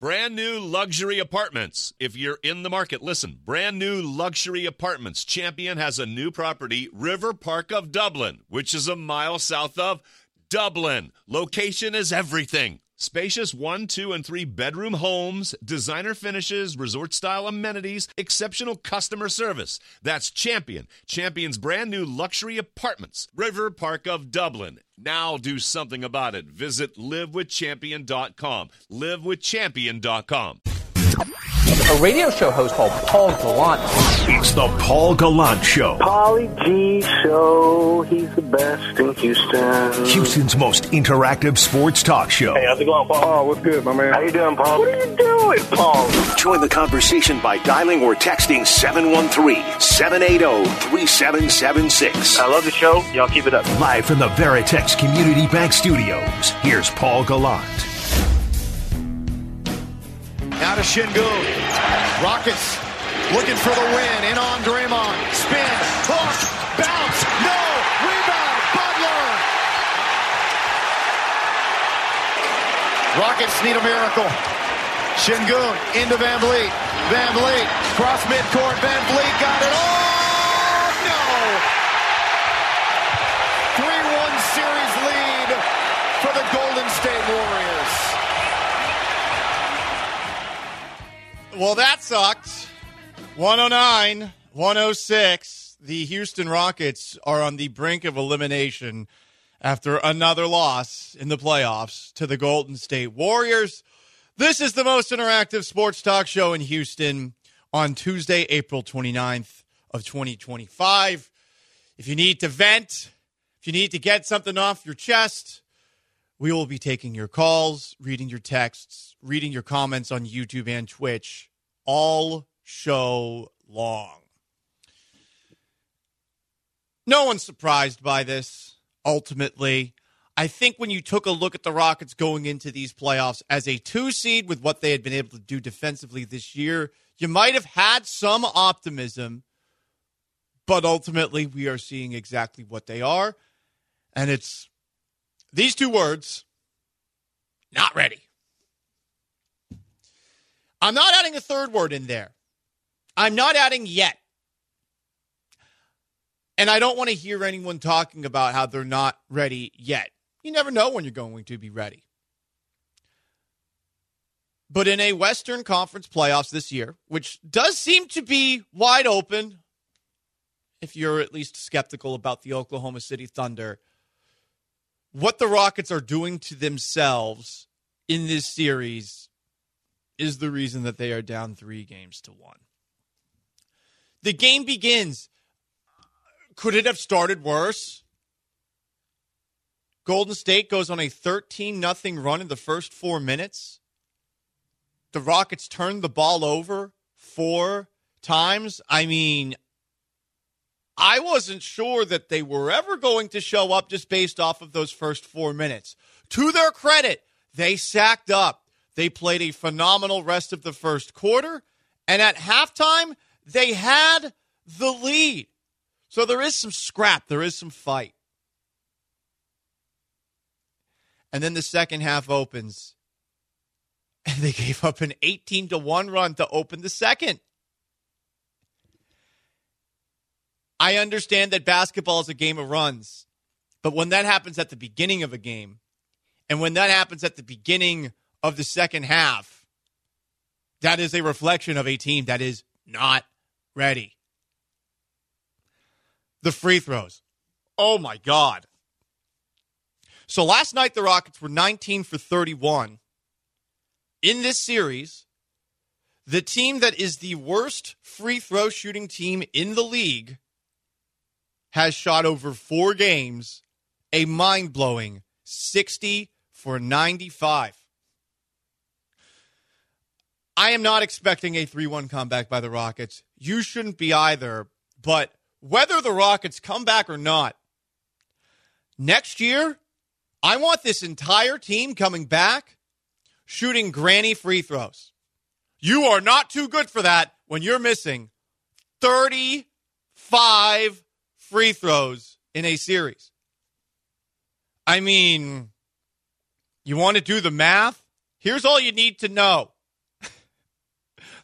Brand new luxury apartments. If you're in the market, listen. Brand new luxury apartments. Champion has a new property, River Park of Dublin, which is a mile south of Dublin. Location is everything. Spacious 1, 2, and 3 bedroom homes, designer finishes, resort-style amenities, exceptional customer service. That's Champion. Champion's brand new luxury apartments, River Park of Dublin. Now do something about it. Visit livewithchampion.com. Livewithchampion.com. A radio show host called Paul Gallant. It's the Paul Gallant Show. Pauly G Show. He's the best in Houston. Houston's most interactive sports talk show. Hey, how's it going, Paul? Oh, what's good, my man? How you doing, Paul? What are you doing, Paul? Join the conversation by dialing or texting 713-780-3776. I love the show. Y'all keep it up. Live from the Veritex Community Bank Studios, here's Paul Gallant. Now to Şengün. Rockets looking for the win. In on Draymond. Spin. Hook. Bounce. No. Rebound. Butler. Rockets need a miracle. Şengün into Van Vliet. Van Vliet. Cross midcourt. Van Vliet got it. Oh, no. 3-1 series lead for the Golden State Warriors. Well, that sucked. 109-106. The Houston Rockets are on the brink of elimination after another loss in the playoffs to the Golden State Warriors. This is the most interactive sports talk show in Houston on Tuesday, April 29th of 2025. If you need to vent, if you need to get something off your chest, we will be taking your calls, reading your texts, reading your comments on YouTube and Twitch all show long. No one's surprised by this, ultimately. I think when you took a look at the Rockets going into these playoffs as a 2 seed with what they had been able to do defensively this year, you might have had some optimism, but ultimately we are seeing exactly what they are. And it's these 2 words, not ready. I'm not adding a third word in there. I'm not adding yet. And I don't want to hear anyone talking about how they're not ready yet. You never know when you're going to be ready. But in a Western Conference playoffs this year, which does seem to be wide open, if you're at least skeptical about the Oklahoma City Thunder, what the Rockets are doing to themselves in this series is the reason that they are down 3-1. The game begins. Could it have started worse? Golden State goes on a 13-0 run in the first 4 minutes. The Rockets turn the ball over 4 times. I mean, I wasn't sure that they were ever going to show up just based off of those first 4 minutes. To their credit, they sacked up. They played a phenomenal rest of the first quarter. And at halftime, they had the lead. So there is some scrap. There is some fight. And then the second half opens. And they gave up an 18-1 run to open the second. I understand that basketball is a game of runs. But when that happens at the beginning of a game, and when that happens at the beginning of the second half, that is a reflection of a team that is not ready. The free throws. Oh, my God. So last night, the Rockets were 19 for 31. In this series, the team that is the worst free throw shooting team in the league has shot over 4 games, a mind-blowing 60 for 95. I am not expecting a 3-1 comeback by the Rockets. You shouldn't be either. But whether the Rockets come back or not, next year, I want this entire team coming back shooting granny free throws. You are not too good for that when you're missing 35 free throws in a series. I mean, you want to do the math? Here's all you need to know.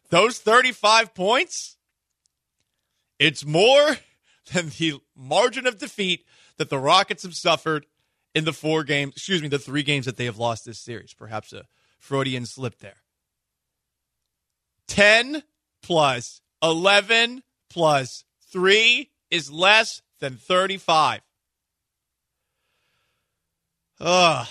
Those 35 points, it's more than the margin of defeat that the Rockets have suffered in the 3 games that they have lost this series. Perhaps a Freudian slip there. 10 plus 11 plus 3 is less than 35. They're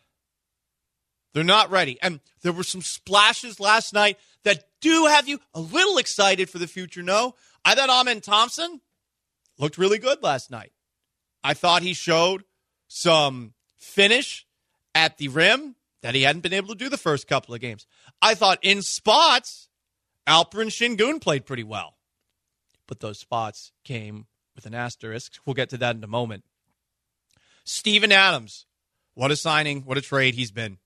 not ready. And there were some splashes last night that do have you a little excited for the future. No, I thought Amen Thompson looked really good last night. I thought he showed some finish at the rim that he hadn't been able to do the first couple of games. I thought in spots, Alperen Şengün played pretty well. But those spots came with an asterisk. We'll get to that in a moment. Steven Adams, what a signing, what a trade he's been.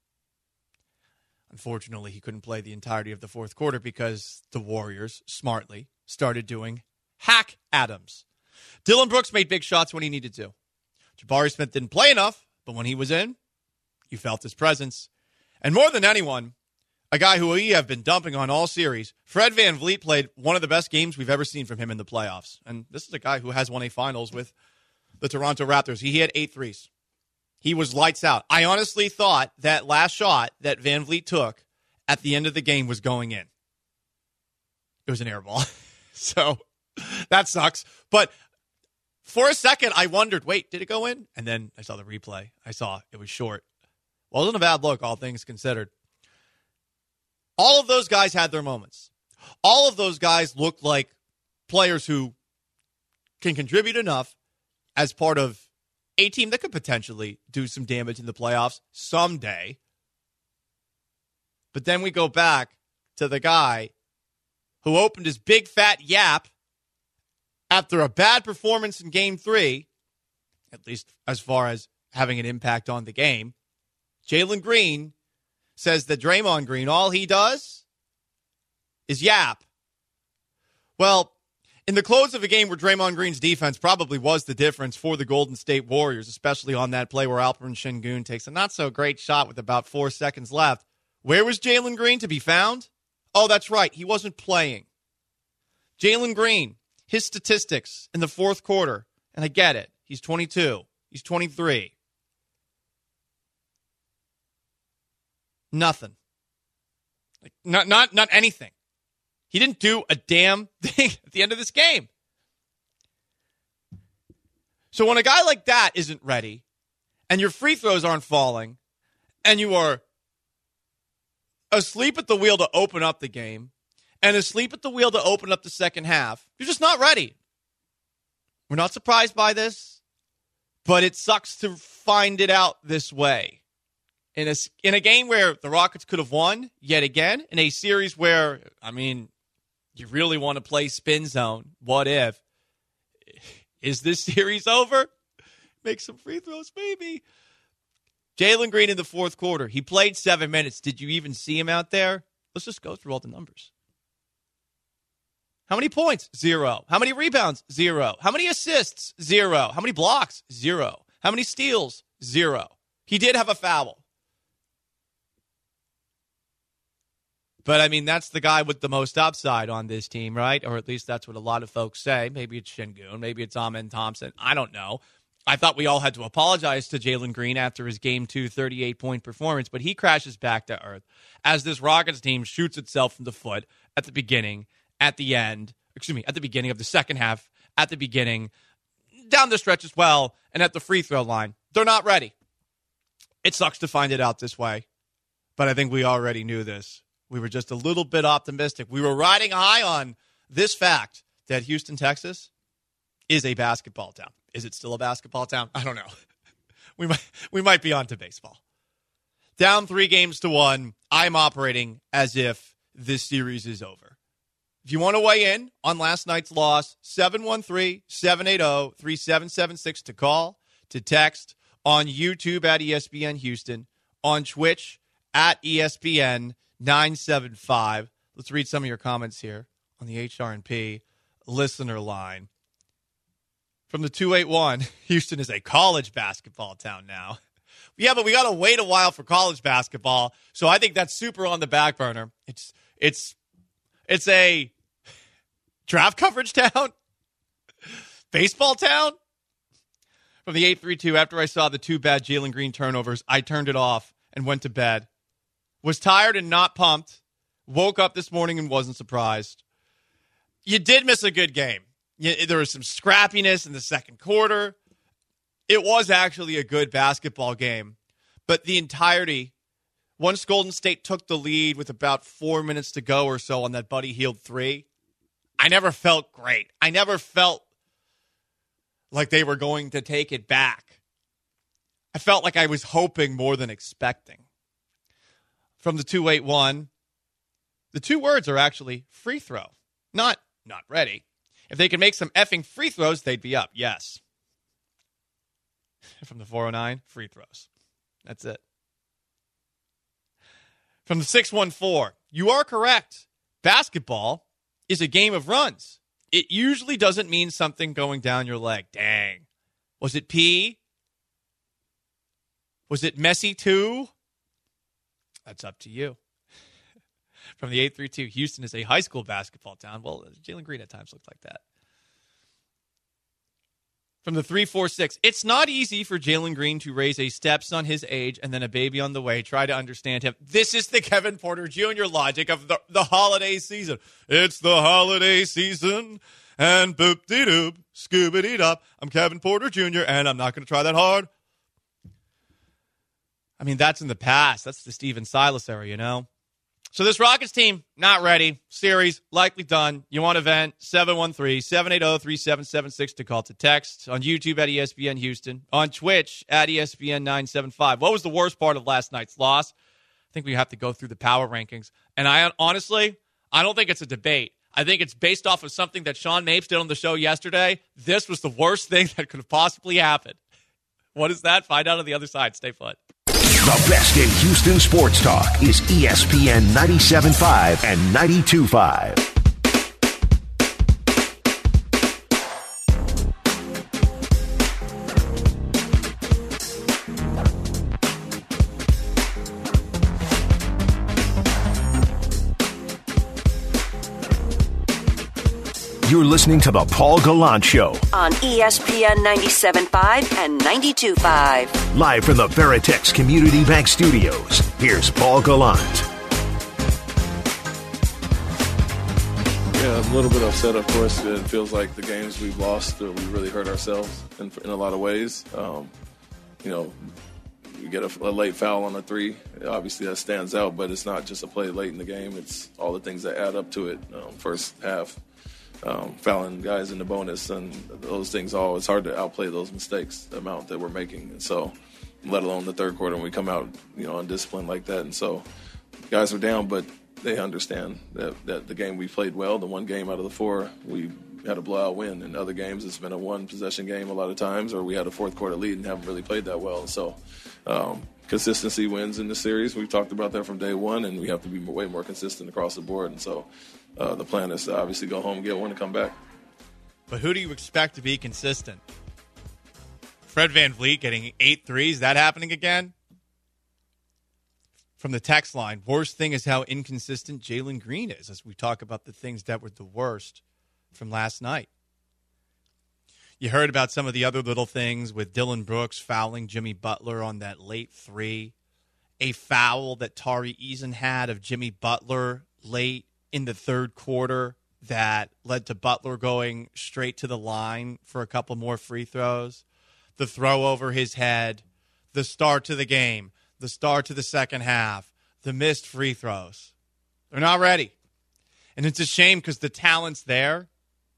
Unfortunately, he couldn't play the entirety of the fourth quarter because the Warriors, smartly, started doing hack Adams. Dillon Brooks made big shots when he needed to. Jabari Smith didn't play enough, but when he was in, you felt his presence. And more than anyone, a guy who we have been dumping on all series, Fred VanVleet played one of the best games we've ever seen from him in the playoffs. And this is a guy who has won a finals with the Toronto Raptors. He had 8 threes. He was lights out. I honestly thought that last shot that VanVleet took at the end of the game was going in. It was an air ball. So that sucks. But for a second, I wondered, wait, did it go in? And then I saw the replay. I saw it was short. Wasn't a bad look, all things considered. All of those guys had their moments. All of those guys looked like players who can contribute enough as part of a team that could potentially do some damage in the playoffs someday. But then we go back to the guy who opened his big fat yap after a bad performance in Game 3, at least as far as having an impact on the game. Jalen Green says that Draymond Green, all he does is yap. Well, in the close of a game where Draymond Green's defense probably was the difference for the Golden State Warriors, especially on that play where Alperen Şengün takes a not-so-great shot with about 4 seconds left, where was Jalen Green to be found? Oh, that's right. He wasn't playing. Jalen Green, his statistics in the fourth quarter, and I get it. He's 22. He's 23. Nothing. Like, not anything. He didn't do a damn thing at the end of this game. So when a guy like that isn't ready, and your free throws aren't falling, and you are asleep at the wheel to open up the game, and asleep at the wheel to open up the second half, you're just not ready. We're not surprised by this, but it sucks to find it out this way. In a game where the Rockets could have won yet again, in a series where, I mean, you really want to play spin zone. What if? Is this series over? Make some free throws, maybe. Jalen Green in the fourth quarter. He played 7 minutes. Did you even see him out there? Let's just go through all the numbers. How many points? 0. How many rebounds? 0. How many assists? 0. How many blocks? 0. How many steals? 0. He did have a foul. But, I mean, that's the guy with the most upside on this team, right? Or at least that's what a lot of folks say. Maybe it's Şengün. Maybe it's Amen Thompson. I don't know. I thought we all had to apologize to Jalen Green after his Game 2 38-point performance, but he crashes back to earth as this Rockets team shoots itself in the foot at the beginning, at the end, at the beginning of the second half, at the beginning, down the stretch as well, and at the free throw line. They're not ready. It sucks to find it out this way, but I think we already knew this. We were just a little bit optimistic. We were riding high on this fact that Houston, Texas is a basketball town. Is it still a basketball town? I don't know. We might be on to baseball. Down 3-1, I'm operating as if this series is over. If you want to weigh in on last night's loss, 713-780-3776 to call, to text, on YouTube at ESPN Houston, on Twitch at ESPN 975. Let's read some of your comments here on the HRNP listener line. From the 281, Houston is a college basketball town now. Yeah, but we got to wait a while for college basketball, so I think that's super on the back burner. It's It's a draft coverage town, baseball town. From the 832, after I saw the two bad Jalen Green turnovers, I turned it off and went to bed. Was tired and not pumped. Woke up this morning and wasn't surprised. You did miss a good game. There was some scrappiness in the second quarter. It was actually a good basketball game. But the entirety, once Golden State took the lead with about 4 minutes to go or so on that Buddy Hield three, I never felt great. I never felt like they were going to take it back. I felt like I was hoping more than expecting. From the 281, the two words are actually free throw, not ready. If they could make some effing free throws, they'd be up, yes. From the 409, free throws. That's it. From the 614, you are correct. Basketball is a game of runs. It usually doesn't mean something going down your leg. Dang. Was it pee? Was it messy too? That's up to you. From the 832, Houston is a high school basketball town. Well, Jalen Green at times looked like that. From the 346, it's not easy for Jalen Green to raise a stepson his age and then a baby on the way. Try to understand him. This is the Kevin Porter Jr. logic of the holiday season. It's the holiday season, and boop-de-doop, scoobity-dop. I'm Kevin Porter Jr., and I'm not going to try that hard. I mean, that's in the past. That's the Steven Silas era, you know? So this Rockets team, not ready. Series, likely done. You want to vent? 713-780-3776 to call to text. On YouTube at ESPN Houston. On Twitch at ESPN 975. What was the worst part of last night's loss? I think we have to go through the power rankings. And I honestly don't think it's a debate. I think it's based off of something that Sean Mapes did on the show yesterday. This was the worst thing that could have possibly happened. What is that? Find out on the other side. Stay put. The best in Houston sports talk is ESPN 97.5 and 92.5. You're listening to The Paul Gallant Show on ESPN 97.5 and 92.5. Live from the Veritex Community Bank Studios. Here's Paul Gallant. Yeah, a little bit upset, of course. It feels like the games we've lost, we really hurt ourselves in a lot of ways. You get a late foul on a three. Obviously, that stands out, but it's not just a play late in the game. It's all the things that add up to it. First half. Fouling guys in the bonus and those things it's hard to outplay those mistakes, the amount that we're making. And so, let alone the third quarter when we come out, undisciplined like that. And so, guys are down, but they understand that the game we played well, the one game out of the four, we had a blowout win. In other games, it's been a one-possession game a lot of times, or we had a fourth quarter lead and haven't really played that well. And so, consistency wins in the series. We've talked about that from day one, and we have to be way more consistent across the board. And so, the plan is to obviously go home and get one and come back. But who do you expect to be consistent? Fred VanVleet getting 8 threes. That happening again? From the text line, worst thing is how inconsistent Jalen Green is as we talk about the things that were the worst from last night. You heard about some of the other little things with Dylan Brooks fouling Jimmy Butler on that late three. A foul that Tari Eason had of Jimmy Butler late in the third quarter that led to Butler going straight to the line for a couple more free throws. The throw over his head, the start to the game, the start to the second half, the missed free throws. They're not ready. And it's a shame because the talent's there,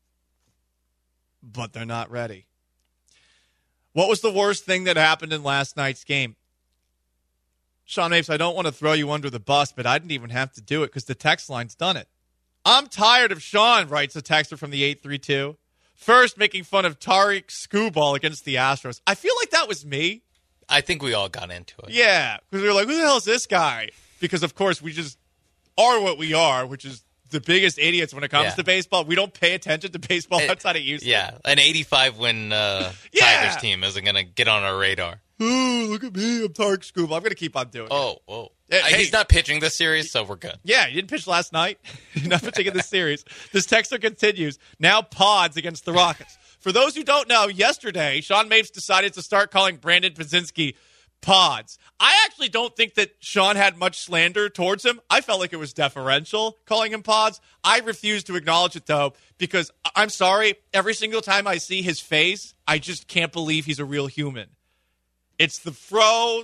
but they're not ready. What was the worst thing that happened in last night's game? Sean Mapes, I don't want to throw you under the bus, but I didn't even have to do it because the text line's done it. I'm tired of Sean, writes a texter from the 832. First, making fun of Tariq Skubal against the Astros. I feel like that was me. I think we all got into it. Yeah, because we were like, who the hell is this guy? Because, of course, we just are what we are, which is the biggest idiots when it comes to baseball. We don't pay attention to baseball outside of Houston. Yeah, an 85-win Tigers team isn't going to get on our radar. Ooh, look at me. I'm Tarek Scuba. I'm going to keep on doing it. Oh. He's not pitching this series, so we're good. Yeah, he didn't pitch last night. He's not pitching in this series. This texter continues. Now Pods against the Rockets. For those who don't know, yesterday, Sean Mapes decided to start calling Brandon Podzinski Pods. I actually don't think that Sean had much slander towards him. I felt like it was deferential calling him Pods. I refuse to acknowledge it, though, because I'm sorry, every single time I see his face, I just can't believe he's a real human. It's the fro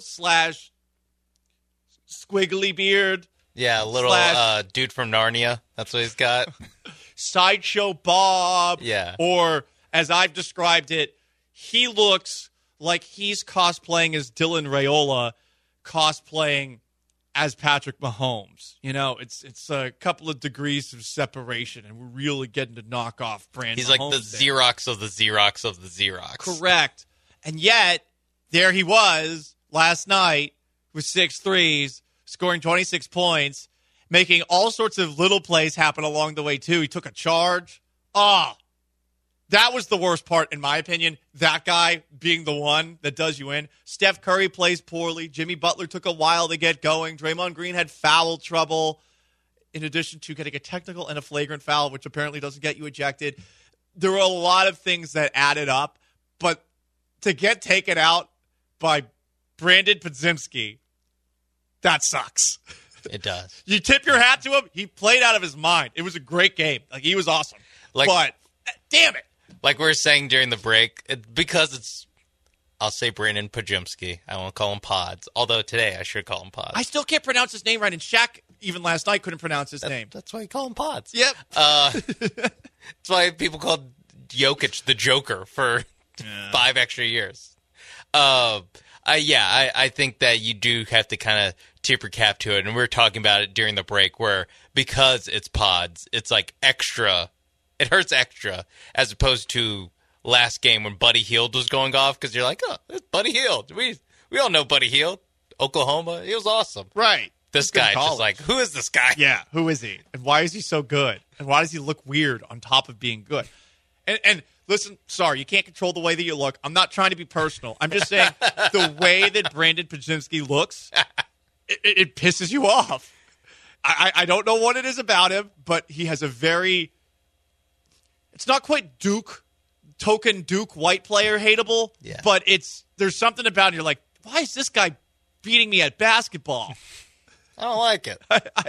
/ squiggly beard. Yeah, a little dude from Narnia. That's what he's got. Sideshow Bob. Yeah. Or, as I've described it, he looks like he's cosplaying as Dylan Raiola, cosplaying as Patrick Mahomes. You know, it's a couple of degrees of separation, and we're really getting to knock off Brandon. He's like the Xerox of the Xerox of the Xerox. Correct. And yet, there he was last night with 6 threes, scoring 26 points, making all sorts of little plays happen along the way, too. He took a charge. That was the worst part, in my opinion. That guy being the one that does you in. Steph Curry plays poorly. Jimmy Butler took a while to get going. Draymond Green had foul trouble, in addition to getting a technical and a flagrant foul, which apparently doesn't get you ejected. There were a lot of things that added up, but to get taken out by Brandon Podzinski, that sucks. It does. You tip your hat to him. He played out of his mind. It was a great game. Like, he was awesome. But, damn it. Like we were saying during the break, I'll say Brandon Podzinski. I won't call him Pods. Although today I should call him Pods. I still can't pronounce his name right. And Shaq, even last night, couldn't pronounce his name. That's why you call him Pods. Yep. That's why people called Jokic the Joker for 5 extra years. I think that you do have to kind of tip your cap to it. And we were talking about it during the break where because it's Pods, it's like extra. It hurts extra as opposed to last game when Buddy Hield was going off because you're like, oh, it's Buddy Hield. We all know Buddy Hield. Oklahoma. He was awesome. Right. This guy just like, who is this guy? Yeah, who is he? And why is he so good? And why does he look weird on top of being good? And listen, sorry, you can't control the way that you look. I'm not trying to be personal. I'm just saying the way that Brandon Podzinski looks, it pisses you off. I don't know what it is about him, but he has a very... It's not quite token Duke white player hateable, but there's something about it. You're like, why is this guy beating me at basketball? I don't like it.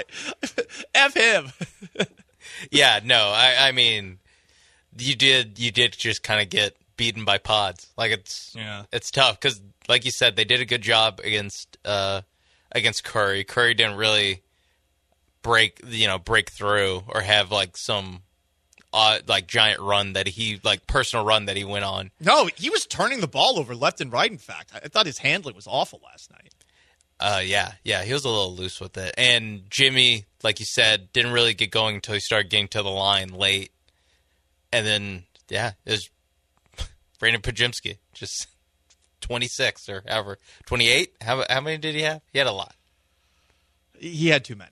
F him. Yeah, no, I mean, you did just kind of get beaten by Pods. Like it's tough because, like you said, they did a good job against Curry. Curry didn't really break through or have like some giant run that he personal run that he went on. No, he was turning the ball over left and right. In fact, I thought his handling was awful last night. He was a little loose with it. And Jimmy, like you said, didn't really get going until he started getting to the line late. And then, it was Brandon Podzinski, just 26 or however. 28? How many did he have? He had a lot. He had too many.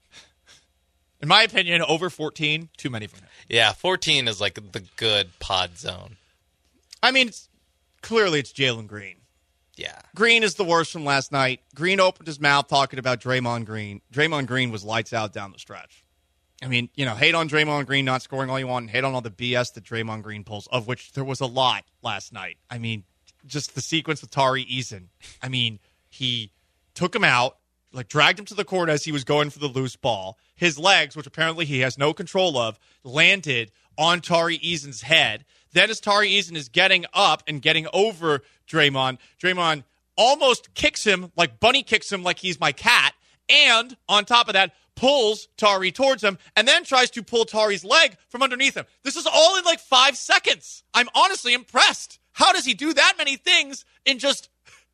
In my opinion, over 14, too many for him. Yeah, 14 is like the good pod zone. I mean, clearly it's Jalen Green. Yeah. Green is the worst from last night. Green opened his mouth talking about Draymond Green. Draymond Green was lights out down the stretch. I mean, hate on Draymond Green not scoring all you want, and hate on all the BS that Draymond Green pulls, of which there was a lot last night. I mean, just the sequence with Tari Eason. I mean, he took him out, dragged him to the court as he was going for the loose ball. His legs, which apparently he has no control of, landed on Tari Eason's head. Then as Tari Eason is getting up and getting over Draymond almost kicks him, bunny kicks him like he's my cat, and on top of that, pulls Tari towards him, and then tries to pull Tari's leg from underneath him. This is all in 5 seconds. I'm honestly impressed. How does he do that many things in just,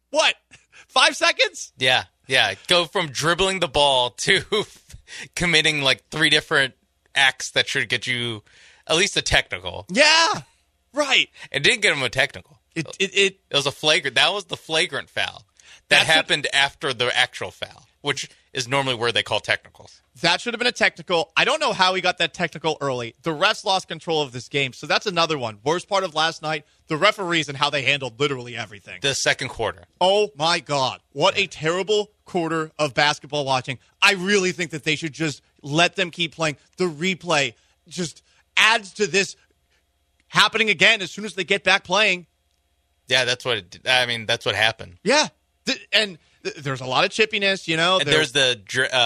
5 seconds? Yeah. Go from dribbling the ball to committing 3 different acts that should get you at least a technical. Yeah, right. It didn't get him a technical. It was a flagrant. That was the flagrant foul. That happened after the actual foul, which is normally where they call technicals. That should have been a technical. I don't know how he got that technical early. The refs lost control of this game, so that's another one. Worst part of last night, the referees and how they handled literally everything. The second quarter. Oh, my God. What a terrible quarter of basketball watching. I really think that they should just let them keep playing. The replay just adds to this happening again as soon as they get back playing. Yeah, that's what happened. Yeah. There's a lot of chippiness, And there's the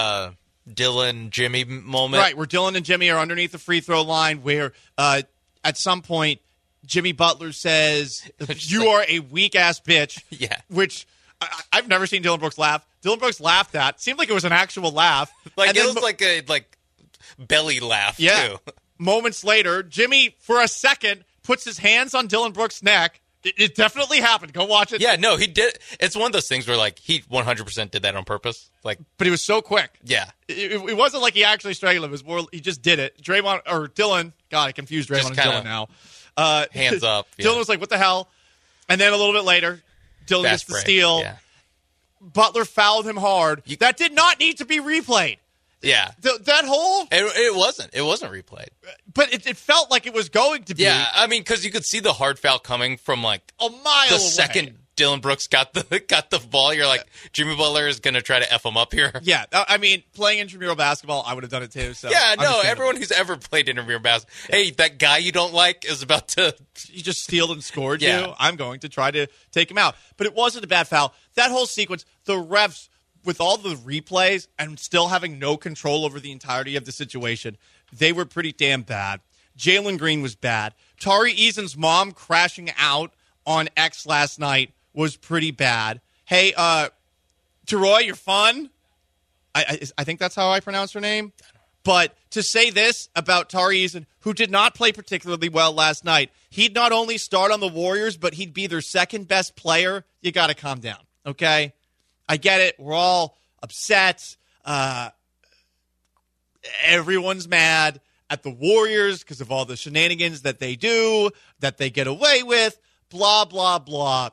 Dylan Jimmy moment. Right, where Dylan and Jimmy are underneath the free throw line, where at some point Jimmy Butler says, "You are a weak-ass bitch." Yeah. Which I've never seen Dylan Brooks laugh. Dylan Brooks laughed at. Seemed like it was an actual laugh. It was like a belly laugh, too. Moments later, Jimmy, for a second, puts his hands on Dylan Brooks' neck. It definitely happened. Go watch it. Yeah, no, he did. It's one of those things where, he 100% did that on purpose. But he was so quick. Yeah. It wasn't like he actually strangled him. It was more he just did it. Dylan. God, I confused Draymond and Dylan now. Hands up. Yeah. Dylan was like, what the hell? And then a little bit later, Dylan gets the steal. Yeah. Butler fouled him hard. That did not need to be replayed. Yeah. That whole... It wasn't. It wasn't replayed. But it felt like it was going to be. Yeah, because you could see the hard foul coming from, a mile the away. Second Dylan Brooks got the ball. You're like, Jimmy Butler is going to try to F him up here. Yeah. Playing intramural basketball, I would have done it too. So yeah, no, everyone who's ever played intramural basketball, hey, that guy you don't like is about to... He just stealed and scored you. I'm going to try to take him out. But it wasn't a bad foul. That whole sequence, the refs... with all the replays and still having no control over the entirety of the situation, they were pretty damn bad. Jalen Green was bad. Tari Eason's mom crashing out on X last night was pretty bad. Hey, Teroy, you're fun. I think that's how I pronounce her name. But to say this about Tari Eason, who did not play particularly well last night, he'd not only start on the Warriors, but he'd be their second best player. You got to calm down, okay? I get it. We're all upset. Everyone's mad at the Warriors because of all the shenanigans that they do, that they get away with, blah, blah, blah.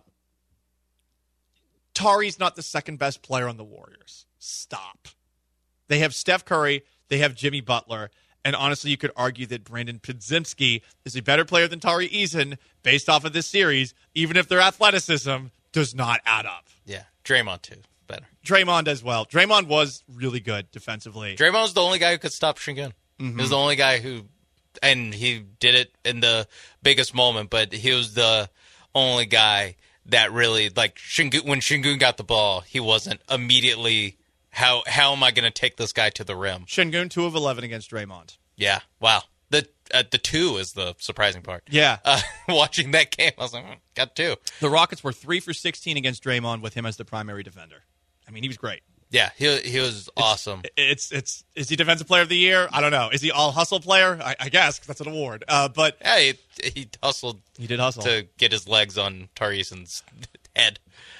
Tari's not the second best player on the Warriors. Stop. They have Steph Curry. They have Jimmy Butler. And honestly, you could argue that Brandon Podziemski is a better player than Tari Eason based off of this series, even if their athleticism does not add up. Yeah. Draymond, too. Better. Draymond as well. Draymond was really good defensively. Draymond was the only guy who could stop Şengün. Mm-hmm. He was the only guy who, and he did it in the biggest moment, but he was the only guy that really, Şengün, when Şengün got the ball, he wasn't immediately, how am I going to take this guy to the rim? Şengün 2 of 11 against Draymond. Yeah. Wow. The 2 is the surprising part. Yeah. Watching that game, I was like, got 2. The Rockets were 3 for 16 against Draymond with him as the primary defender. He was great. Yeah, he was awesome. Is he Defensive Player of the Year? I don't know. Is he All Hustle Player? I guess, because that's an award. But yeah, he hustled. He did hustle to get his legs on Tari Eason's head.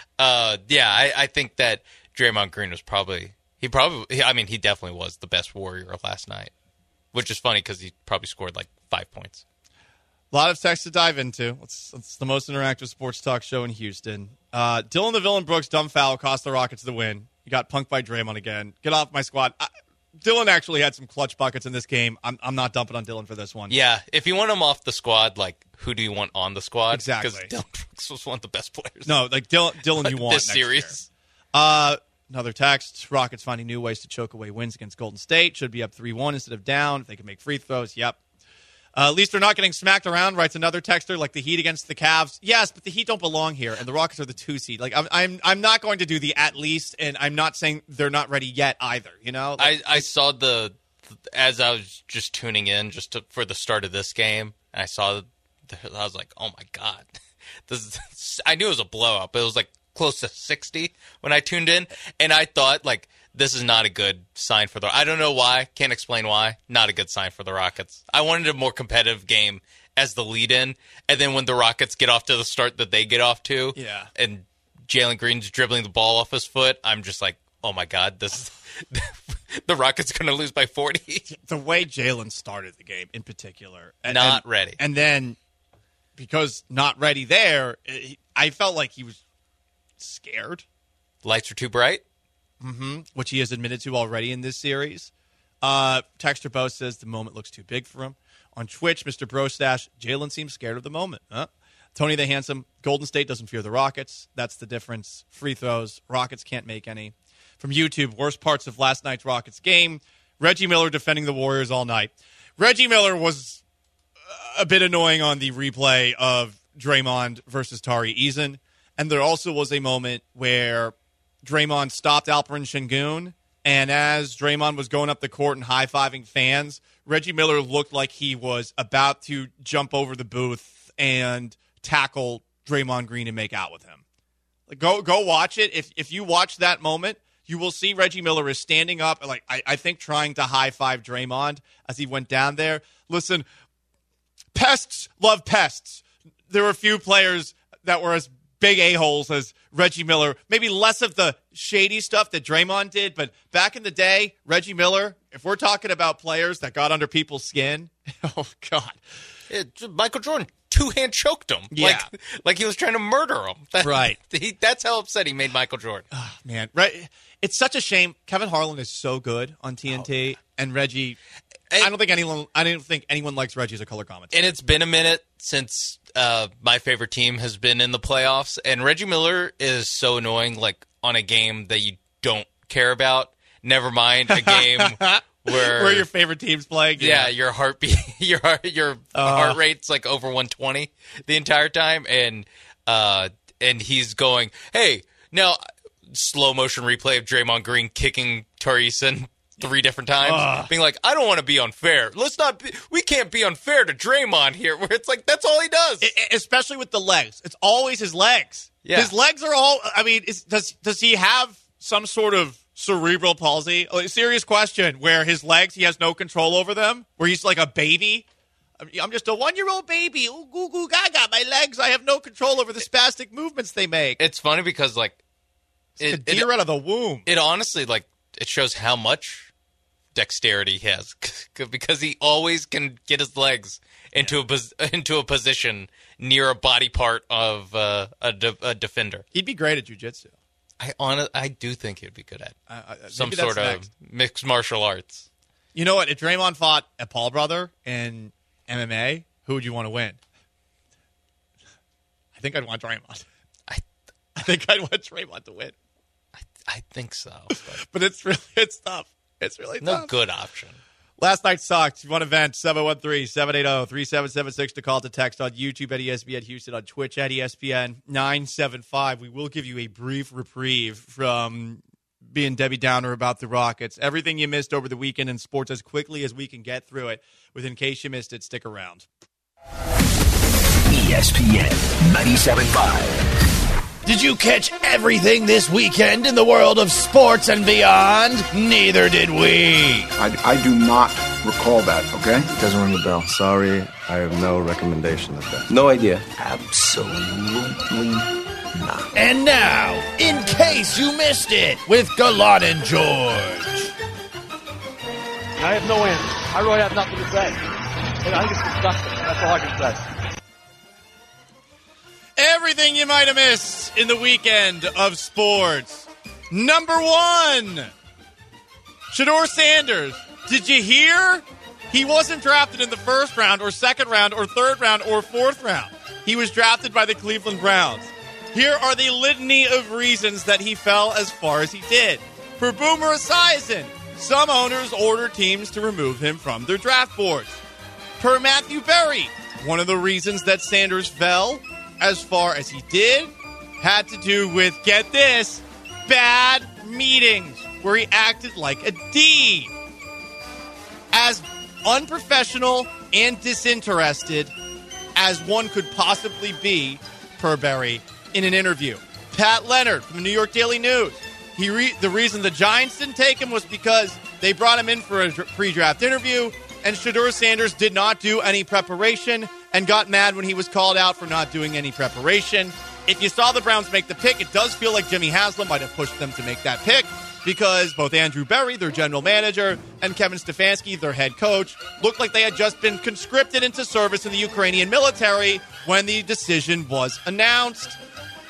I think that Draymond Green was he definitely was the best Warrior last night, which is funny because he probably scored 5 points. A lot of text to dive into. It's the most interactive sports talk show in Houston. Dylan the Villain Brooks dumb foul cost the Rockets the win. You got punked by Draymond again. Get off my squad. Dylan actually had some clutch buckets in this game. I'm not dumping on Dylan for this one. Yeah, if you want him off the squad, who do you want on the squad? Exactly. Because Dylan Brooks was one of the best players. No, Dylan you want this next series. Year. Another text. Rockets finding new ways to choke away wins against Golden State. Should be up 3-1 instead of down. If they can make free throws, yep. At least they're not getting smacked around, writes another texter, like the Heat against the Cavs. Yes, but the Heat don't belong here, and the Rockets are the 2 seed. I'm not going to do the at least, and I'm not saying they're not ready yet either, you know? I saw as I was just tuning in for the start of this game, and I was like, oh my God. I knew it was a blowout, but it was close to 60 when I tuned in, and I thought, this is not a good sign for I don't know why. Can't explain why. Not a good sign for the Rockets. I wanted a more competitive game as the lead-in, and then when the Rockets get off to the start that they get off to, yeah, and Jalen Green's dribbling the ball off his foot, I'm just like, oh my God, the Rockets going to lose by 40. The way Jalen started the game in particular. Not ready. And then, because not ready there, I felt like he was scared. lights are too bright. Which he has admitted to already in this series. Texter Bo says the moment looks too big for him. On Twitch, Mr. Brostash, Jalen seems scared of the moment. Tony the Handsome, Golden State doesn't fear the Rockets. That's the difference. Free throws, Rockets can't make any. From YouTube, worst parts of last night's Rockets game, Reggie Miller defending the Warriors all night. Reggie Miller was a bit annoying on the replay of Draymond versus Tari Eason. And there also was a moment where Draymond stopped Alperen Şengün, and as Draymond was going up the court and high-fiving fans, Reggie Miller looked like he was about to jump over the booth and tackle Draymond Green and make out with him. Like, go watch it. If you watch that moment, you will see Reggie Miller is standing up, like I think trying to high-five Draymond as he went down there. Listen, pests love pests. There were a few players that were as big a-holes as Reggie Miller. Maybe less of the shady stuff that Draymond did, but back in the day, Reggie Miller, if we're talking about players that got under people's skin, oh, God. Michael Jordan two-hand choked him. Yeah. Like he was trying to murder him. Right. That's how upset he made Michael Jordan. Oh, man. Right. It's such a shame. Kevin Harlan is so good on TNT, and Reggie... I don't think anyone likes Reggie as a color commentator. And it's been a minute since my favorite team has been in the playoffs, and Reggie Miller is so annoying, like on a game that you don't care about. Never mind a game where your favorite team's playing. Yeah, your heartbeat, your heart rate's like over 120 the entire time, and he's going, "Hey, now slow motion replay of Draymond Green kicking Tari Eason 3 different times, being like, I don't want to be unfair. We can't be unfair to Draymond here, where it's like, that's all he does. Especially with the legs. It's always his legs. Yeah. His legs are all, I mean, does he have some sort of cerebral palsy? Like, serious question, where his legs, he has no control over them? Where he's like a baby? I'm just a 1-year-old baby. Ooh, goo, goo, gaga. My legs, I have no control over the spastic movements they make. It's funny because, like, it's a deer out of the womb. It honestly, like, it shows how much dexterity he has, because he always can get his legs into a position near a body part of a defender. He'd be great at jiu-jitsu. I do think he'd be good at some sort of mixed martial arts. You know what? If Draymond fought a Paul brother in MMA, who would you want to win? I think I'd want Draymond. I think I'd want Draymond to win. I think so. But it's tough. It's really no tough. Good option. Last night sucked. You want to vent, 713-780-3776 to call, to text on YouTube at ESPN Houston, on Twitch at ESPN 975. We will give you a brief reprieve from being Debbie Downer about the Rockets. Everything you missed over the weekend in sports as quickly as we can get through it. With in case you missed it, stick around. ESPN 97.5. Did you catch everything this weekend in the world of sports and beyond? Neither did we. I do not recall that, okay? It doesn't ring a bell. Sorry, I have no recommendation of that. No idea. Absolutely not. And now, in case you missed it, with Gallant and George. I have no answer. I really have nothing to say. I think it's disgusting. That's all I can say. Everything you might have missed in the weekend of sports. Number 1, Shedeur Sanders. Did you hear? He wasn't drafted in the first round or second round or third round or fourth round. He was drafted by the Cleveland Browns. Here are the litany of reasons that he fell as far as he did. For Boomer Esiason, some owners order teams to remove him from their draft boards. Per Matthew Berry, one of the reasons that Sanders fell as far as he did had to do with, get this, bad meetings where he acted like a D. As unprofessional and disinterested as one could possibly be, per Berry, in an interview. Pat Leonard from the New York Daily News. The reason the Giants didn't take him was because they brought him in for a pre-draft interview, and Shedeur Sanders did not do any preparation and got mad when he was called out for not doing any preparation. If you saw the Browns make the pick, it does feel like Jimmy Haslam might have pushed them to make that pick, because both Andrew Berry, their general manager, and Kevin Stefanski, their head coach, looked like they had just been conscripted into service in the Ukrainian military when the decision was announced.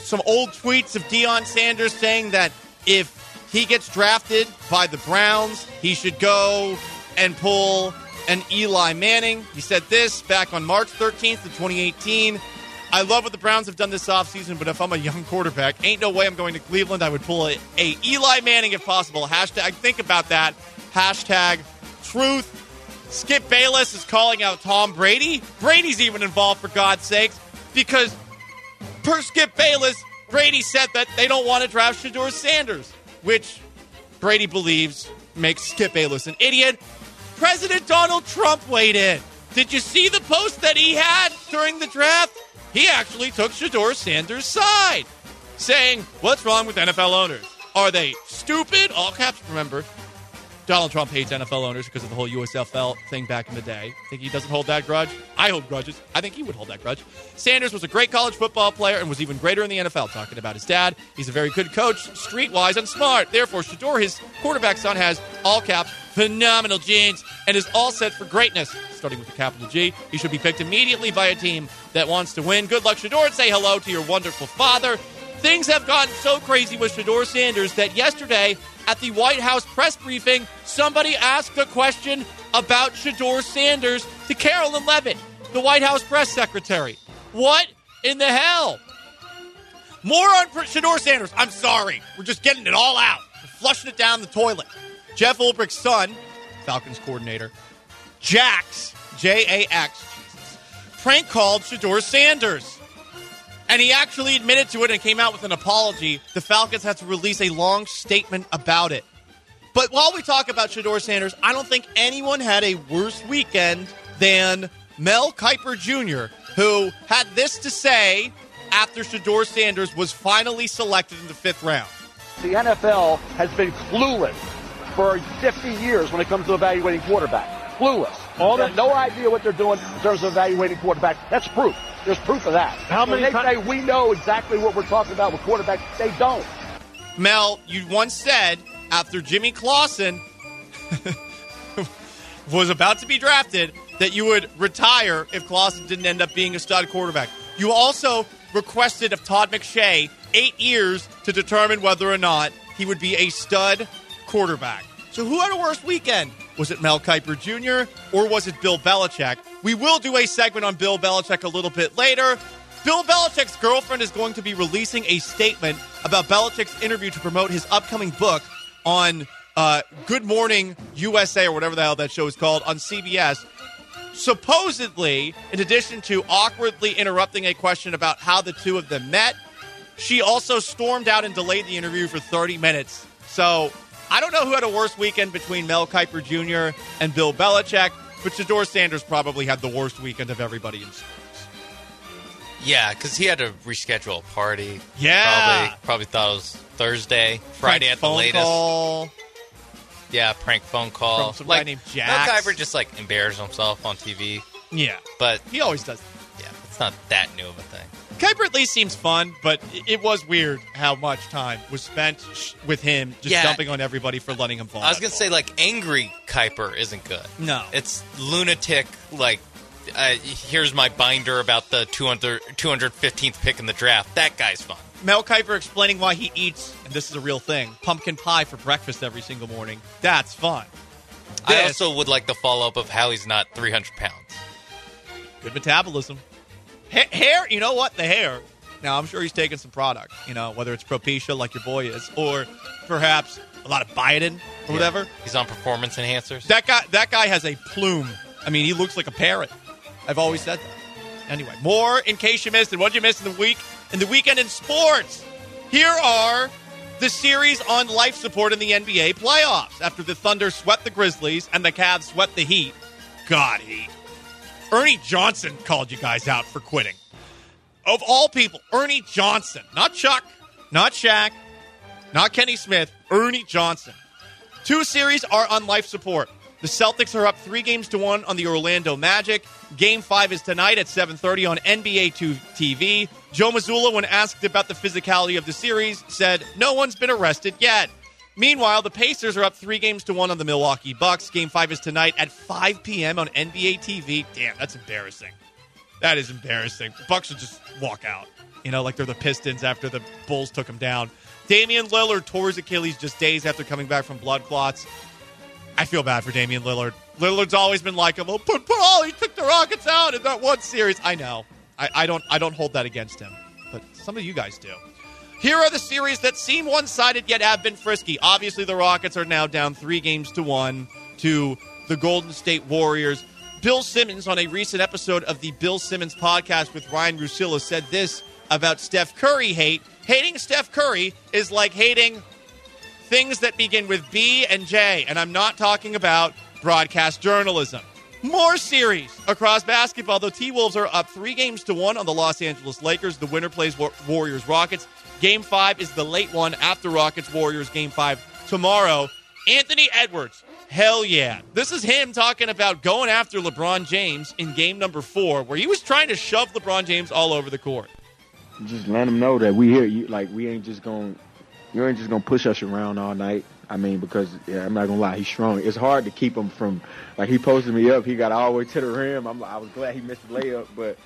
some old tweets of Deion Sanders saying that if he gets drafted by the Browns, he should go and pull an Eli Manning. He said this back on March 13th of 2018. I love what the Browns have done this offseason, but if I'm a young quarterback, ain't no way I'm going to Cleveland. I would pull a Eli Manning if possible. Hashtag, think about that. Hashtag truth. Skip Bayless is calling out Tom Brady. Brady's even involved, for God's sakes, because per Skip Bayless, Brady said that they don't want to draft Shedeur Sanders, which Brady believes makes Skip Bayless an idiot. President Donald Trump weighed in. Did you see the post that he had during the draft? He actually took Shedeur Sanders' side, saying, what's wrong with NFL owners? Are they stupid? All caps, remember. Donald Trump hates NFL owners because of the whole USFL thing back in the day. Think he doesn't hold that grudge? I hold grudges. I think he would hold that grudge. Sanders was a great college football player and was even greater in the NFL, talking about his dad. He's a very good coach, streetwise and smart. Therefore, Shedeur, his quarterback son, has, all caps, phenomenal genes and is all set for greatness, starting with a capital G. He should be picked immediately by a team that wants to win. Good luck, Shedeur, and say hello to your wonderful father. Things have gotten so crazy with Shedeur Sanders that yesterday at the White House press briefing, somebody asked a question about Shedeur Sanders to Carolyn Levitt, the White House press secretary. What in the hell? More on Shedeur Sanders. I'm sorry. We're just getting it all out. We're flushing it down the toilet. Jeff Ulbricht's son, Falcons coordinator, Jax, J-A-X, prank called Shedeur Sanders. And he actually admitted to it and came out with an apology. The Falcons had to release a long statement about it. But while we talk about Shedeur Sanders, I don't think anyone had a worse weekend than Mel Kiper Jr., who had this to say after Shedeur Sanders was finally selected in the 5th round. The NFL has been clueless for 50 years when it comes to evaluating quarterbacks. Clueless. They have no idea what they're doing in terms of evaluating quarterbacks. That's proof. There's proof of that. How many times say we know exactly what we're talking about with quarterbacks? They don't. Mel, you once said after Jimmy Clausen was about to be drafted that you would retire if Clausen didn't end up being a stud quarterback. You also requested of Todd McShay 8 years to determine whether or not he would be a stud quarterback. So who had a worse weekend? Was it Mel Kiper Jr. or was it Bill Belichick? We will do a segment on Bill Belichick a little bit later. Bill Belichick's girlfriend is going to be releasing a statement about Belichick's interview to promote his upcoming book on Good Morning USA or whatever the hell that show is called on CBS. Supposedly, in addition to awkwardly interrupting a question about how the two of them met, she also stormed out and delayed the interview for 30 minutes. So I don't know who had a worse weekend between Mel Kiper Jr. and Bill Belichick, but Shedeur Sanders probably had the worst weekend of everybody in sports. Yeah, because he had to reschedule a party. Yeah. Probably thought it was Thursday, Friday at the latest. Call. Yeah, prank phone call. From some guy named Jax. Mel Kiper just, embarrassed himself on TV. Yeah. But he always does. Yeah, it's not that new of a thing. Kiper at least seems fun, but it was weird how much time was spent with him just dumping on everybody for letting him fall. I was going to say, angry Kiper isn't good. No. It's lunatic, here's my binder about the 215th pick in the draft. That guy's fun. Mel Kiper explaining why he eats, and this is a real thing, pumpkin pie for breakfast every single morning. That's fun. I also would like the follow-up of how he's not 300 pounds. Good metabolism. Hair, you know what? The hair. Now, I'm sure he's taking some product, whether it's Propecia like your boy is, or perhaps a lot of biotin or whatever. He's on performance enhancers. That guy has a plume. I mean, he looks like a parrot. I've always said that. Anyway, more in case you missed it. What did you miss in the weekend in sports? Here are the series on life support in the NBA playoffs. After the Thunder swept the Grizzlies and the Cavs swept the Heat. God, Heat. Ernie Johnson called you guys out for quitting. Of all people, Ernie Johnson. Not Chuck, not Shaq, not Kenny Smith. Ernie Johnson. 2 series are on life support. The Celtics are up 3-1 on the Orlando Magic. Game 5 is tonight at 7:30 on NBA TV. Joe Mazzulla, when asked about the physicality of the series, said, "No one's been arrested yet." Meanwhile, the Pacers are up 3-1 on the Milwaukee Bucks. Game 5 is tonight at 5 p.m. on NBA TV. Damn, that's embarrassing. That is embarrassing. Bucks should just walk out. Like they're the Pistons after the Bulls took them down. Damian Lillard tore his Achilles just days after coming back from blood clots. I feel bad for Damian Lillard. Lillard's always been likable. But Paul, he took the Rockets out in that one series. I know. I don't hold that against him. But some of you guys do. Here are the series that seem one-sided yet have been frisky. Obviously, the Rockets are now down 3-1 to the Golden State Warriors. Bill Simmons, on a recent episode of the Bill Simmons podcast with Ryan Russillo, said this about Steph Curry hate. Hating Steph Curry is like hating things that begin with B and J, and I'm not talking about broadcast journalism. More series across basketball. The T-Wolves are up 3-1 on the Los Angeles Lakers. The winner plays Warriors-Rockets. Game 5 is the late one after Rockets-Warriors. Game 5 tomorrow. Anthony Edwards. Hell yeah. This is him talking about going after LeBron James in game number 4, where he was trying to shove LeBron James all over the court. Just let him know that we here. You ain't just gonna push us around all night. I mean, because I'm not gonna lie, he's strong. It's hard to keep him from, he posted me up. He got all the way to the rim. I was glad he missed the layup, but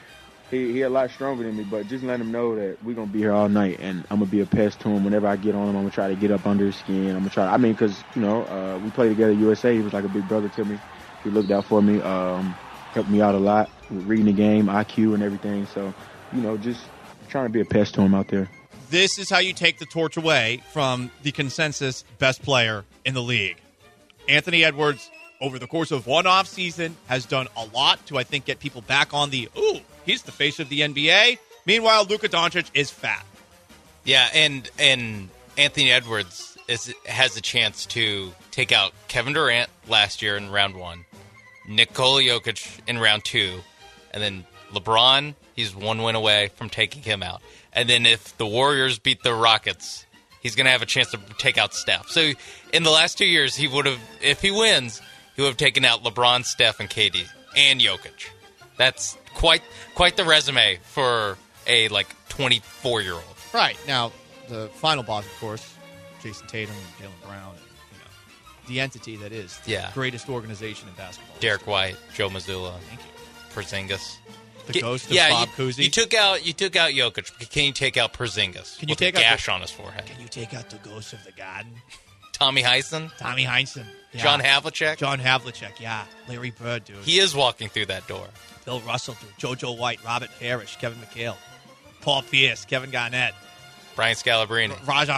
he a lot stronger than me. But just let him know that we're gonna be here all night, and I'm gonna be a pest to him. Whenever I get on him, I'm gonna try to get up under his skin. I'm gonna try. I mean, because we played together at USA. He was like a big brother to me. He looked out for me, helped me out a lot with reading the game, IQ, and everything. So, just trying to be a pest to him out there. This is how you take the torch away from the consensus best player in the league. Anthony Edwards, over the course of one offseason, has done a lot to, I think, get people back on he's the face of the NBA. Meanwhile, Luka Doncic is fat. Yeah, and Anthony Edwards has a chance to take out Kevin Durant last year in round 1, Nikola Jokic in round 2, and then LeBron, he's one win away from taking him out. And then if the Warriors beat the Rockets, he's going to have a chance to take out Steph. So in the last 2 years, he would have, if he wins, he would have taken out LeBron, Steph, and KD, and Jokic. That's quite the resume for a 24-year-old. Right. Now, the final boss, of course, Jason Tatum and Jaylen Brown, and, the entity that is the greatest organization in basketball. Derek White, Joe Mazzulla, thank you, Porzingis. The ghost of Bob Cousy. You took out Jokic. Can you take out Porzingis? Can you take out a gash on his forehead? Can you take out the ghost of the garden? Tommy Heinsohn? Yeah. John Havlicek? John Havlicek, yeah. Larry Bird, dude. He is walking through that door. Bill Russell, dude. JoJo White, Robert Parrish, Kevin McHale, Paul Pierce, Kevin Garnett. Brian Scalabrine.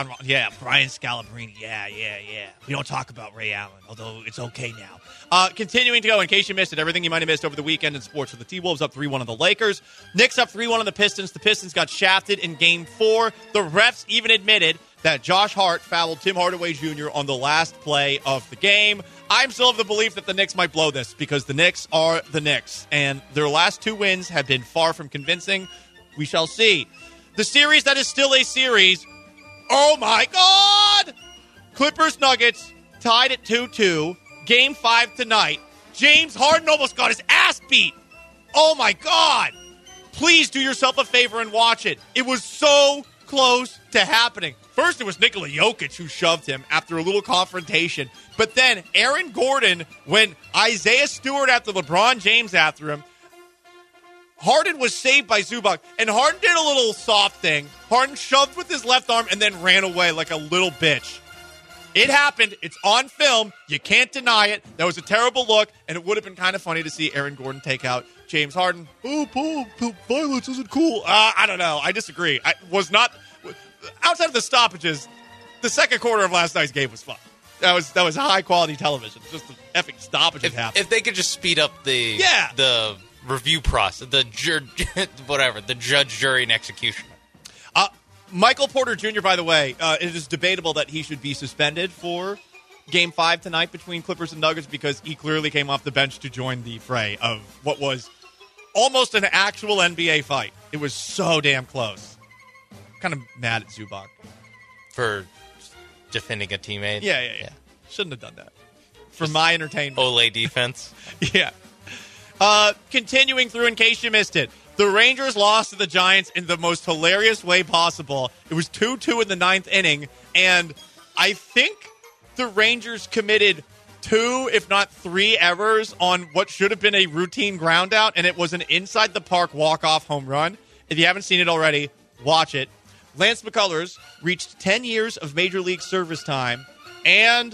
Brian Scalabrine. Yeah. We don't talk about Ray Allen, although it's okay now. Continuing to go, in case you missed it, everything you might have missed over the weekend in sports. So the T-Wolves up 3-1 on the Lakers. Knicks up 3-1 on the Pistons. The Pistons got shafted in Game 4. The refs even admitted that Josh Hart fouled Tim Hardaway Jr. on the last play of the game. I'm still of the belief that the Knicks might blow this because the Knicks are the Knicks, and their last 2 wins have been far from convincing. We shall see. The series that is still a series, oh my God! Clippers-Nuggets tied at 2-2. Game 5 tonight. James Harden almost got his ass beat. Oh my God! Please do yourself a favor and watch it. It was so close to happening. First, it was Nikola Jokic who shoved him after a little confrontation. But then Aaron Gordon went Isaiah Stewart after LeBron James after him. Harden was saved by Zubac, and Harden did a little soft thing. Harden shoved with his left arm and then ran away like a little bitch. It happened. It's on film. You can't deny it. That was a terrible look, and it would have been kind of funny to see Aaron Gordon take out James Harden. Oh, Paul, violence isn't cool. I don't know. I disagree. I was not outside of the stoppages. The second quarter of last night's game was fun. That was high quality television. Just the effing stoppages happened. If they could just speed up the review process, the judge, jury, and executioner. Michael Porter Jr., by the way, it is debatable that he should be suspended for Game 5 tonight between Clippers and Nuggets because he clearly came off the bench to join the fray of what was almost an actual NBA fight. It was so damn close. Kind of mad at Zubac. For defending a teammate? Yeah. Shouldn't have done that. For my entertainment. Olay defense? Yeah. Continuing through, in case you missed it, the Rangers lost to the Giants in the most hilarious way possible. It was 2-2 in the 9th inning, and I think the Rangers committed 2, if not 3 errors on what should have been a routine ground out, and it was an inside-the-park walk-off home run. If you haven't seen it already, watch it. Lance McCullers reached 10 years of Major League service time, and,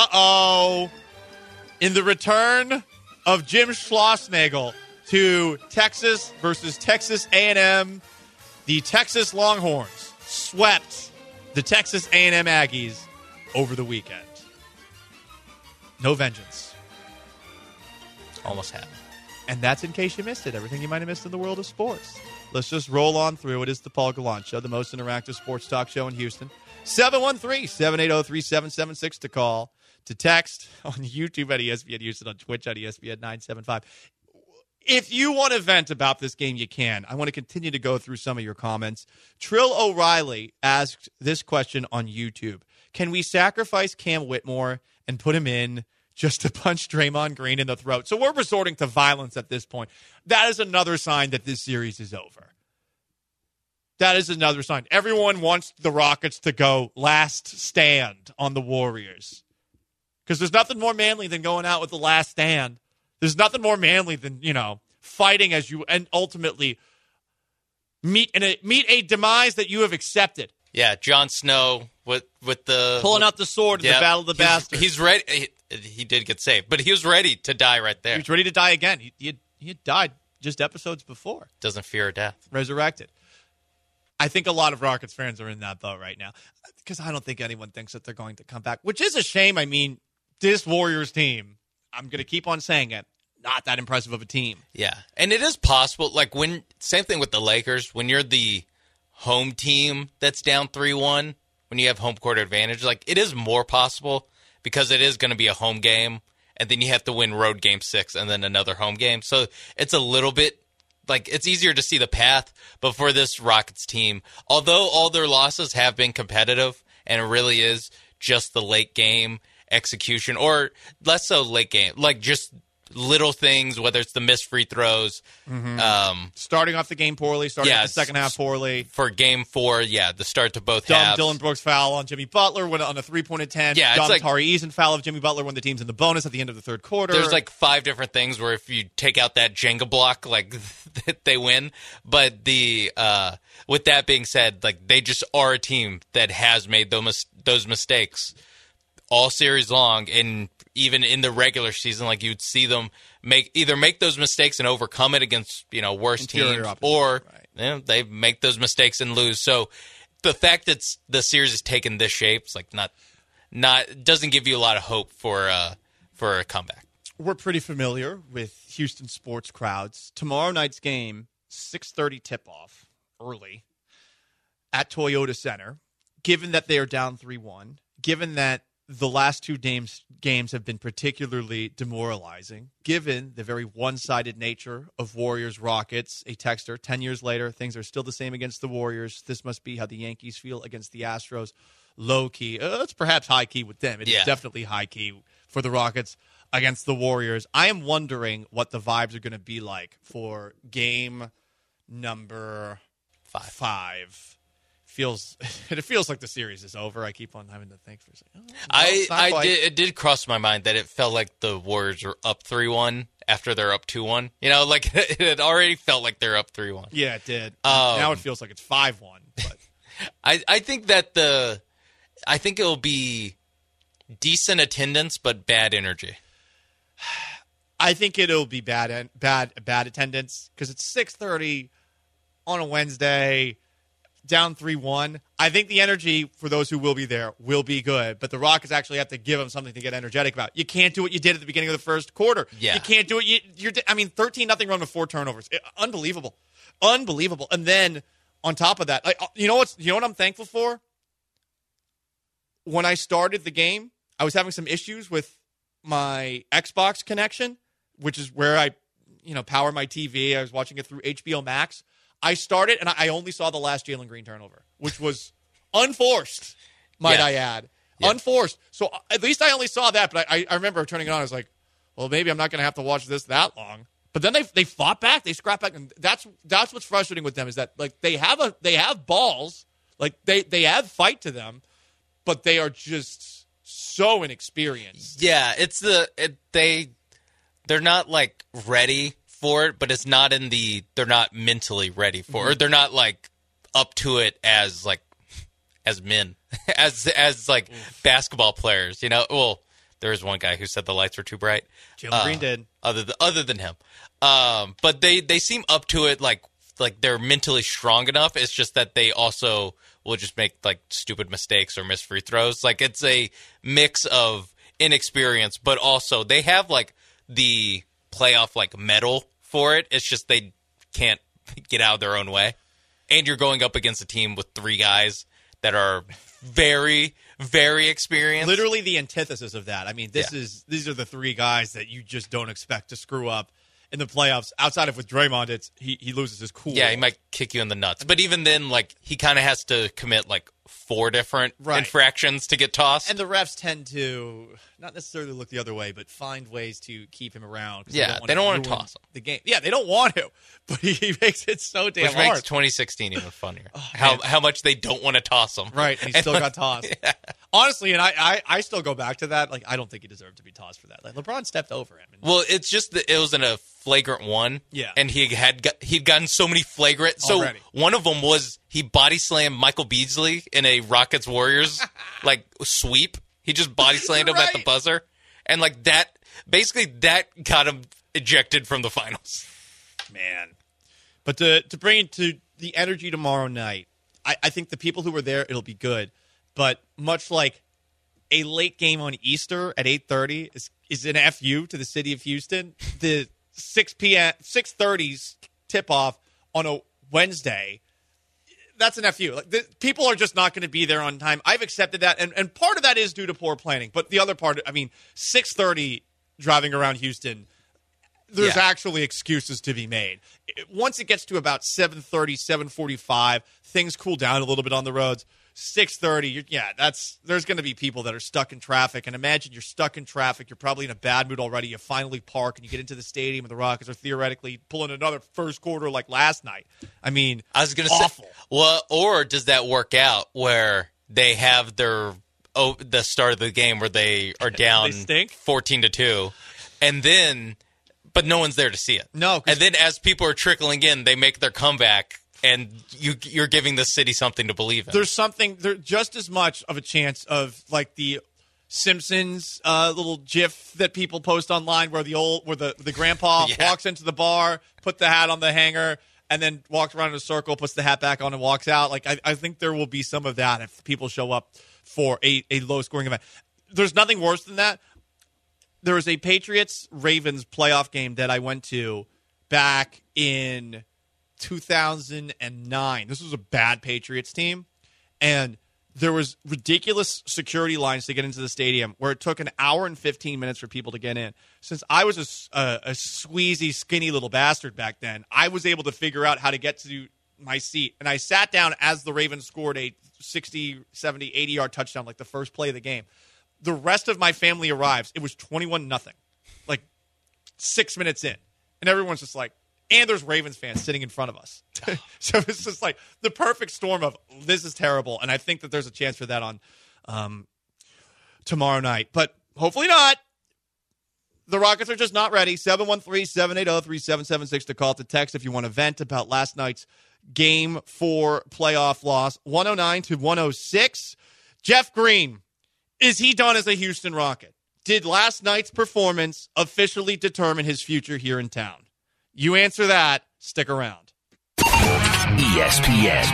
in the return of Jim Schlossnagle to Texas versus Texas A&M, the Texas Longhorns swept the Texas A&M Aggies over the weekend. No vengeance. Almost happened. And that's in case you missed it. Everything you might have missed in the world of sports. Let's just roll on through. It is the Paul Gallant Show, the most interactive sports talk show in Houston. 713-780-3776 to call, to text on YouTube at ESPN Houston, on Twitch at ESPN 975. If you want to vent about this game, you can. I want to continue to go through some of your comments. Trill O'Reilly asked this question on YouTube. Can we sacrifice Cam Whitmore and put him in just to punch Draymond Green in the throat? So we're resorting to violence at this point. That is another sign that this series is over. That is another sign. Everyone wants the Rockets to go last stand on the Warriors. Because there's nothing more manly than going out with the last stand. There's nothing more manly than, fighting as you and ultimately meet a demise that you have accepted. Yeah, Jon Snow with the pulling out the sword in the Battle of the Bastards. He's ready. He did get saved, but he was ready to die right there. He was ready to die again. He had died just episodes before. Doesn't fear death. Resurrected. I think a lot of Rockets fans are in that boat right now because I don't think anyone thinks that they're going to come back, which is a shame. I mean, this Warriors team, I'm going to keep on saying it, not that impressive of a team. Yeah, and it is possible. Like same thing with the Lakers. When you're the home team that's down 3-1, when you have home court advantage, like it is more possible because it is going to be a home game, and then you have to win road game 6 and then another home game. So it's a little bit like it's easier to see the path. But for this Rockets team, although all their losses have been competitive, and it really is just the late game execution, or less so late game, like just little things, whether it's the missed free throws. Mm-hmm. Starting off the game poorly, off the second half poorly. For game 4, the start to both halves. Dylan Brooks foul on Jimmy Butler on a 3-point attempt. Yeah, dumb Tari Eason foul of Jimmy Butler when the team's in the bonus at the end of the third quarter. There's like 5 different things where if you take out that Jenga block, like they win. But with that being said, like they just are a team that has made those mistakes all series long, and even in the regular season, like you'd see them make those mistakes and overcome it against worse teams, or they make those mistakes and lose. So the fact that the series is taken this shape, it's like not doesn't give you a lot of hope for a comeback. We're pretty familiar with Houston sports crowds. Tomorrow night's game, 6:30 tip-off, early at Toyota Center. Given that they are down 3-1, given that the last 2 games have been particularly demoralizing, given the very one-sided nature of Warriors-Rockets. A texter, 10 years later, things are still the same against the Warriors. This must be how the Yankees feel against the Astros. Low-key. It's perhaps high-key with them. It is definitely high-key for the Rockets against the Warriors. I am wondering what the vibes are going to be like for game number 5. It feels like the series is over. I keep on having to think for a second. It did cross my mind that it felt like the Warriors were up 3-1 after they're up 2-1. Like it already felt like they're up 3-1. Yeah, it did. Now it feels like it's 5-1. But I think that I think it'll be decent attendance but bad energy. I think it'll be bad attendance because it's 6:30 on a Wednesday. Down 3-1. I think the energy for those who will be there will be good, but the Rockets actually have to give them something to get energetic about. You can't do what you did at the beginning of the first quarter. Yeah. You can't do it. 13-0 run with 4 turnovers. Unbelievable. And then on top of that, you know what I'm thankful for? When I started the game, I was having some issues with my Xbox connection, which is where I, power my TV. I was watching it through HBO Max. I started, and I only saw the last Jalen Green turnover, which was unforced, might I add. Yeah. Unforced. So at least I only saw that, but I remember turning it on. I was like, well, maybe I'm not going to have to watch this that long. But then they fought back. They scrapped back. And that's what's frustrating with them is that, like, they have balls. Like, they have fight to them, but they are just so inexperienced. Yeah, they're not like ready for it, but it's not they're not mentally ready for it. Or they're not like up to it as men, as like basketball players, you know. Well, there is one guy who said the lights were too bright. Jalen Green did. Other than him. But they seem up to it like they're mentally strong enough. It's just that they also will just make like stupid mistakes or miss free throws. Like it's a mix of inexperience, but also they have like the playoff like medal for it. It's just they can't get out of their own way. And you're going up against a team with 3 guys that are very, very experienced. Literally the antithesis of that. I mean, these are the 3 guys that you just don't expect to screw up in the playoffs. Outside of with Draymond, he loses his cool. Yeah, he might kick you in the nuts. But even then, like he kind of has to commit like 4 different infractions to get tossed. And the refs tend to not necessarily look the other way, but find ways to keep him around. Yeah, they don't want to toss him. The game. Yeah, they don't want to, but he makes it so damn hard. Which makes 2016 even funnier. How much they don't want to toss him. Right, and he still got tossed. Yeah. Honestly, and I still go back to that. Like, I don't think he deserved to be tossed for that. Like, LeBron stepped over him. Well, it's just that it was in a flagrant one. Yeah. And he'd gotten so many flagrant. So one of them was he body slammed Michael Beasley in a Rockets Warriors like sweep. He just body slammed him at the buzzer. And like that, basically that got him ejected from the finals. Man. But to bring it to the energy tomorrow night, I think the people who were there, it'll be good. But much like a late game on Easter at 8:30 is an FU to the city of Houston, the 6:30 tip-off on a Wednesday, that's an FU. Like, people are just not going to be there on time. I've accepted that, and part of that is due to poor planning. But the other part, I mean, 6:30 driving around Houston, there's actually excuses to be made. Once it gets to about 7:30, 7:45, things cool down a little bit on the roads. 6:30, there's going to be people that are stuck in traffic. And imagine you're stuck in traffic. You're probably in a bad mood already. You finally park and you get into the stadium, and the Rockets are theoretically pulling another first quarter like last night. I mean, I was going to say, well, or does that work out where they have the start of the game where they are down 14-2, and then, but no one's there to see it. No, and then as people are trickling in, they make their comeback. And you're giving the city something to believe in. There's just as much of a chance of like the Simpsons little GIF that people post online where the grandpa walks into the bar, put the hat on the hanger, and then walks around in a circle, puts the hat back on, and walks out. Like I think there will be some of that if people show up for a low scoring event. There's nothing worse than that. There was a Patriots-Ravens playoff game that I went to back in 2009. This was a bad Patriots team, and there was ridiculous security lines to get into the stadium where it took an hour and 15 minutes for people to get in. Since I was a squeezy, skinny little bastard back then, I was able to figure out how to get to my seat, and I sat down as the Ravens scored a 60, 70, 80-yard touchdown, like the first play of the game. The rest of my family arrives. It was 21-0, like 6 minutes in, and everyone's just like, and there's Ravens fans sitting in front of us. So it's just like the perfect storm of this is terrible. And I think that there's a chance for that on tomorrow night. But hopefully not. The Rockets are just not ready. 713-780-3776 to call, to text if you want to vent about last night's Game 4 playoff loss. 109-106. Jeff Green, is he done as a Houston Rocket? Did last night's performance officially determine his future here in town? You answer that. Stick around. ESPN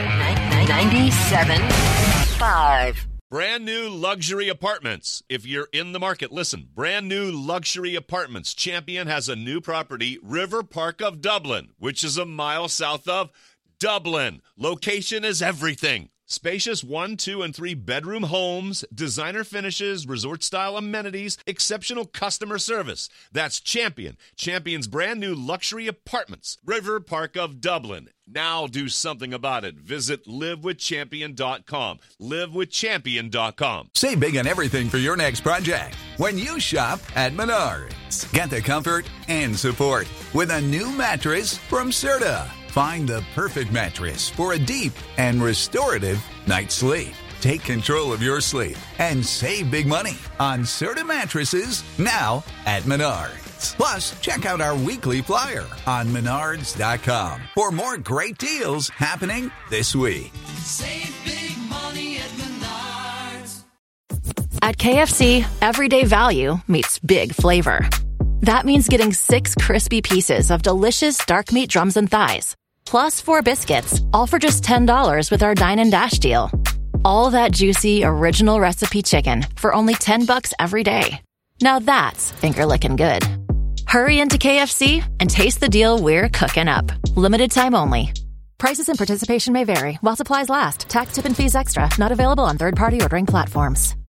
97.5. Brand new luxury apartments. If you're in the market, listen. Brand new luxury apartments. Champion has a new property, River Park of Dublin, which is a mile south of Dublin. Location is everything. Spacious 1, 2, and 3 bedroom homes, designer finishes, resort-style amenities, exceptional customer service. That's Champion. Champion's brand new luxury apartments, River Park of Dublin. Now do something about it. Visit livewithchampion.com. Livewithchampion.com. Save big on everything for your next project when you shop at Menards. Get the comfort and support with a new mattress from Serta. Find the perfect mattress for a deep and restorative night's sleep. Take control of your sleep and save big money on Serta mattresses now at Menards. Plus, check out our weekly flyer on Menards.com for more great deals happening this week. Save big money at Menards. At KFC, everyday value meets big flavor. That means getting 6 crispy pieces of delicious dark meat drums and thighs, plus 4 biscuits, all for just $10 with our Dine and Dash deal. All that juicy, original recipe chicken for only $10 every day. Now that's finger-licking good. Hurry into KFC and taste the deal we're cooking up. Limited time only. Prices and participation may vary while supplies last. Tax, tip, and fees extra. Not available on third-party ordering platforms.